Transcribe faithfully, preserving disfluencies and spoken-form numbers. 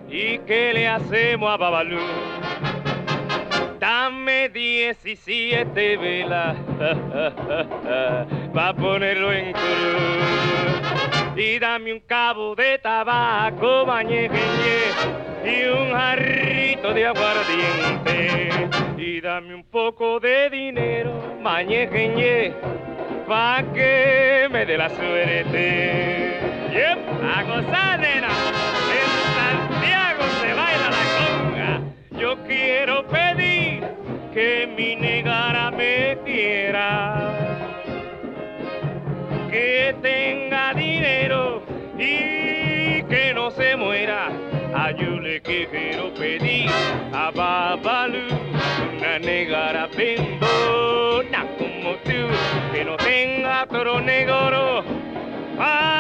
¿Y qué le hacemos a Babalú? Dame diecisiete velas pa' ponerlo en cruz. Y dame un cabo de tabaco, bañequeñe, y un jarrito de aguardiente. Y dame un poco de dinero, mañequeñe, pa' que me dé la suerte. Yep, a gozar, nena. En Santiago se baila la conga. Yo quiero pedir que mi negara me quiera, que tenga dinero y que no se muera. A yo le quiero pedir a Babalú una negara pendona como tú, que no tenga otro negro.